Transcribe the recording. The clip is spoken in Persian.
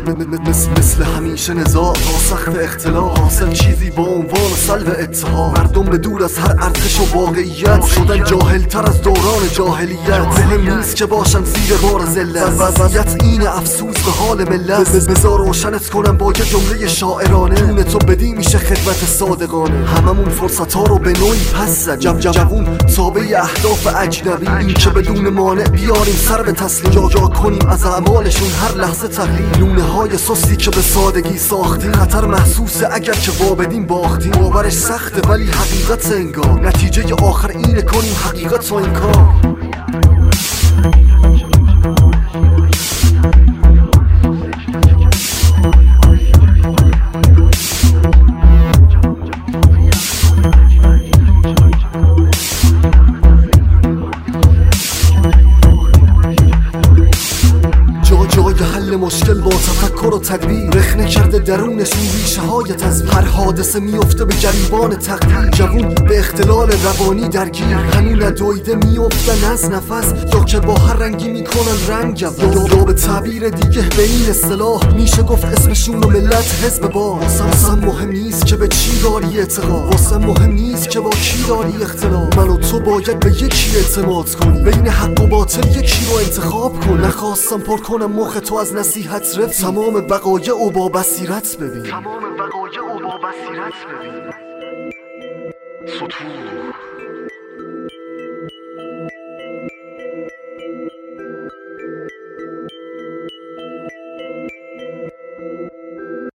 مثل همیشه نزاع با سخت اختلاف حاصل چیزی با عنوان سلب اتحاد. مردم به دور از هر ارزش و واقعیت شدن جاهلتر از دوران جاهلیت. مهم نیست که باشن زیر بار ذلت، وضعیت این افسوس به حال ملت. بذار روشنت کنم با یه جمله شاعرانه، جون تو بدی میشه خدمت صادقانه. هممون فرصت ها رو به نوعی پس زدیم، جوون تابع اهداف اجنبی. این که بدون مانع بیاریم سر به تسلیم، جا کنیم از اعمالشون هر لحظه تقلید. لونه های سستی که به سادگی ساختیم، خطر محسوسه اگر که وابدیم باختیم. باورش سخته ولی حقیقت انگار، نتیجه آخر اینه کنیم حقیقت رو انکار. جای حل مشکل با تفکر و تدبیر، رخنه کرده درونشون ریشه های تزویر. هر حادثه میفته به گریبان تقدیر، جوون به اختلال روانی درگیر. هنوز ندویده میفتن از نفس، یا که با هر رنگی میکنن رنگ جوز. یا به تعبیر دیگه به این اصطلاح میشه گفت اسمشون و ملت حزب با. واسم مهم نیست که به چی داری اعتقاد، واسم مهم نیست که با کی داری اختلاف. من و تو باید به یکی اعتماد کنی، بین حق و باطل یکی رو انتخاب کن. نخواستم پر کنم مخ تو از نصیحت رفت، تمام وقایع و با بصیرت ببین. سطور